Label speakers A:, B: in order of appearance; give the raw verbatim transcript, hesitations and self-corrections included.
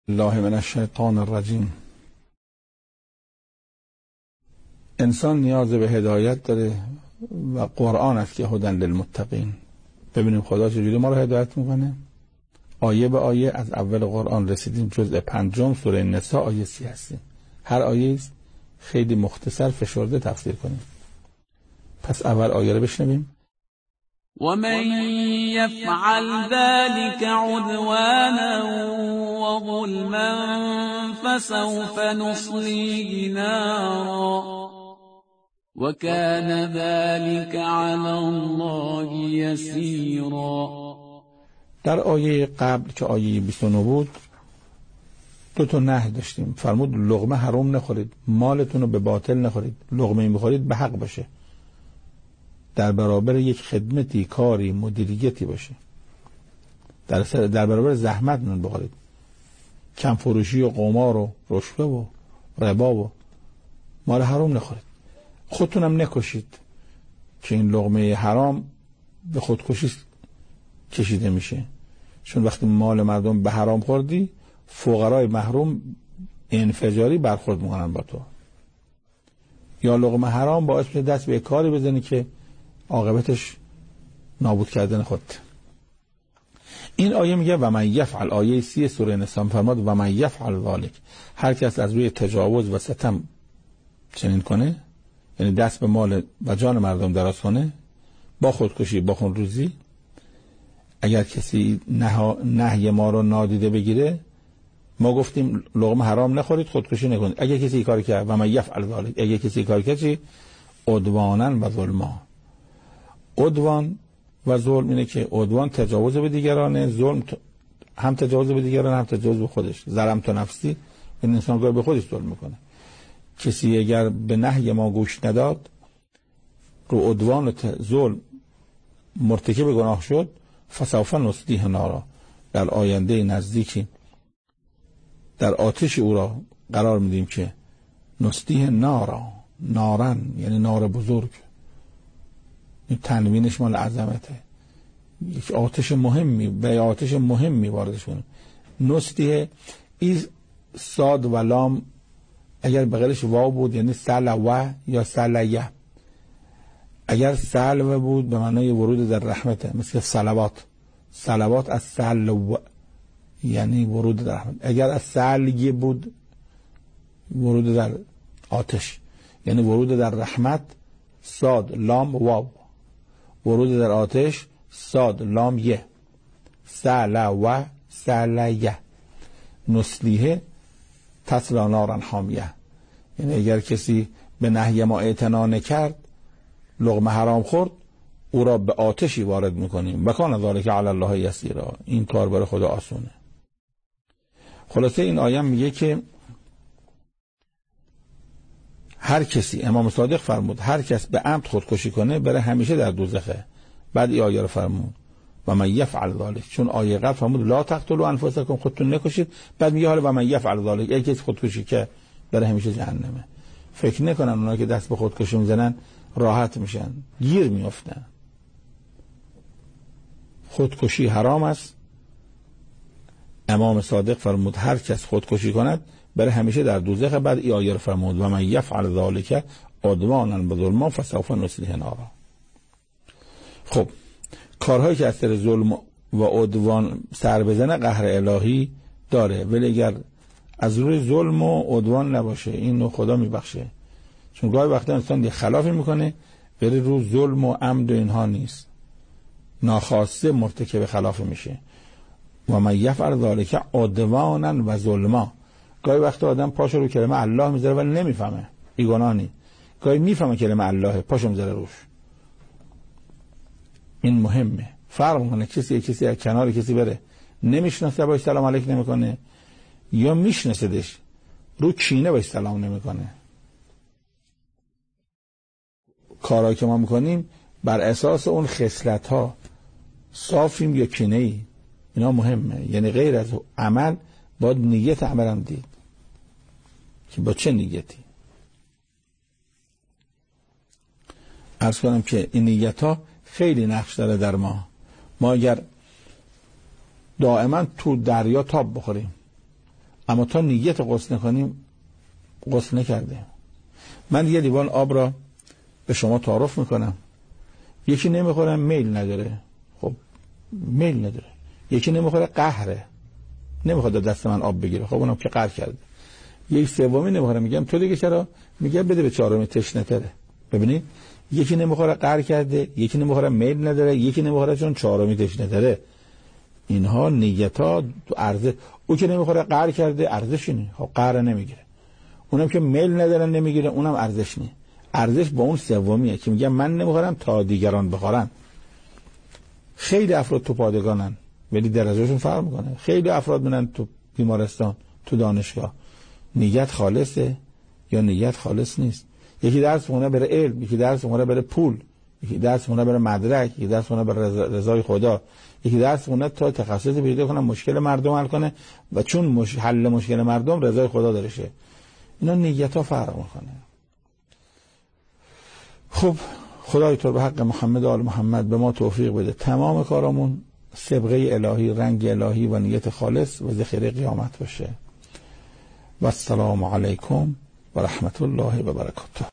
A: الله من الشیطان الرجیم. انسان نیاز به هدایت داره و قرآن است که هدی للمتقین. ببینیم خدا چجوری ما رو هدایت میکنه. آیه به آیه از اول قرآن رسیدیم جزء پنجم سوره نساء آیه سی هستیم. هر آیه خیلی مختصر فشرده تفسیر کنیم. پس اول آیه رو بشنویم.
B: ومن يفعل ذلك عدوانا وظلما فسوف نصليه نارا وكان ذلك على الله يسيرا.
A: در آیه قبل که آیه بیست و نه بود دو تا نهی داشتیم. فرمود لقمه حرام نخورید، مالتون رو به باطل نخورید، لقمه میخورید به حق باشه، در برابر یک خدمتی، کاری، مدیریتی باشه، در در برابر زحمت نون بخورید. کم فروشی و قمار و رشوه و ربا و مال حرام نخورید. خودتونم نکشید که این لقمه حرام به خودکشی کشیده میشه، چون وقتی مال مردم به حرام خوردی فقرای محروم انفجاری برخورد میکنن با تو. یا لقمه حرام باعث میشه دست به کاری بزنی که عاقبتش نابود کردن خود. این آیه میگه و من یفعل، آیه سی سوره نساء فرماد و من یفعل ذلک، هر کس از روی تجاوز و ستم چنین کنه، یعنی دست به مال و جان مردم دراز کنه با خودکشی، با خودروزی. اگر کسی نهی ما رو نادیده بگیره، ما گفتیم لقمه حرام نخورید، خودکشی نکنید. اگر کسی این کار کرد و من یفعل ذلک، اگر کسی این کار کرد چی؟ عدوانا و ظلما. عدوان و ظلم اینه که عدوان تجاوز به دیگرانه، ظلم هم تجاوز به دیگران هم تجاوز به خودش. ظلم تو نفسی، این انسان گاهی به خودش ظلم میکنه. کسی اگر به نهی ما گوش نداد، رو عدوان و ظلم مرتکب گناه شد، فسوف نصلیه نارا، در آینده نزدیکی در آتش او را قرار میدیم که نصلیه نارا، نارن یعنی نار بزرگ، این تنوینش مال عظمته، یک آتش مهمی، به آتش مهمی واردش کنیم. نصلیه این صاد و لام اگر بغلش واو بود یعنی سلوه یا سلیه. اگر سلوه بود به معنای ورود در رحمته، مثل صلوات. صلوات از سلو یعنی ورود در رحمت. اگر از سلیه بود ورود در آتش یعنی ورود در رحمت، صاد لام واو. ورود در آتش، صاد لام یه، سلوه سلیه. نسلیه تصلا نارن حامیه، یعنی اگر کسی به نهی ما اعتنا نکرد، لقمه حرام خورد، او را به آتشی وارد میکنیم. و کان ذلک علی الله یسیرا، این کار برای خدا آسونه. خلاصه این آیه میگه که هر کسی، امام صادق فرمود هر کس به عمد خودکشی کنه بره همیشه در دوزخه. بعد این آیه رو فرمود و من یفعل ذلک، چون آیه قبل فرمود لا تقتلوا انفسکم، خودتون نکشید. بعد میگه حالا و من یفعل ذلک، ای کسی خودکشی که بره همیشه جهنمه. فکر نکنن اونایی که دست به خودکشی میزنن راحت میشن، گیر میافتن. خودکشی حرام است. امام صادق فرمود هر کس خودکشی کند بره همیشه در دوزخ. بعد این آیه رو فرمود و من یفعل ذلک عدوانا و ظلما فسوف نصلیه نارا. خب کارهایی که از سر ظلم و عدوان سر بزنه قهر الهی داره، ولی اگر از روی ظلم و عدوان نباشه اینو خدا میبخشه. چون گاهی وقتا انسان یه خلافی میکنه ولی رو ظلم و عمد و اینها نیست، ناخواسته مرتکب خلافی میشه. و من یفعل ذلک عدوانا و ظلما. گاهی وقتا آدم پاشو رو کلمه الله میذاره ولی نمیفهمه، بیگناه نی. گاهی میفهمه کلمه الله، پاشو میذاره روش. این مهمه. فرق میکنه کسی کسی از کنار کسی بره نمیشناسه باش سلام علیک نمیکنه، یا میشناسدش رو کینه باش سلام نمیکنه. کارهایی که ما میکنیم بر اساس اون خصلت ها صافیم یا کینه ای، اینا مهمه. یعنی غیر از عمل باید نیت عملم دید که با چه نیتی. عرض کنم که این نیت ها خیلی نقش داره در ما. ما اگر دائما تو دریا تاب بخوریم، اما تا نیت غسل نکنیم غسل نکردیم. من یه لیوان آب را به شما تعارف میکنم. یکی نمیخوره میل نداره، خب میل نداره. یکی نمیخوره قهره، نمیخواد دست من آب بگیره، خب اونم که قهر کرده. یک سومی نمیخوره، میگم تو دیگه چرا؟ میگه بده به چهارمی تشنه تره. ببینید یکی نمیخوره قهر کرده، یکی نمیخوره میل نداره، یکی نمیخوره چون چهارمی تشنه تره. اینها نیت‌ها تو ارزش. او که نمیخوره قهر کرده ارزشی نه، خب قهر نمیگیره. اونم که میل نداره نمیگیره، اونم ارزش نه. ارزش با اون سومیه که میگه من نمیخورم تا دیگران بخورن. خیلی افراد تو پادگانن ولی درجهشون فرق میکنه. خیلی افراد میرن تو بیمارستان، تو دانشگاه، نیت خالصه یا نیت خالص نیست. یکی درس خونه بره علم، یکی درس خونه بره پول، یکی درس خونه بره مدرک، یکی درس خونه بره رضای خدا، یکی درس خونه تا تخصص پیدا کنه مشکل مردم حل کنه و چون مش... حل مشکل مردم رضای خدا داره شه. اینا نیت‌ها فرق میکنه. خب خدای تو به حق محمد و آل محمد به ما توفیق بده تمام کارامون صبغه الهی، رنگ الهی و نیت خالص و ذخیره قیامت باشه. و السلام علیکم و رحمت الله و برکاته.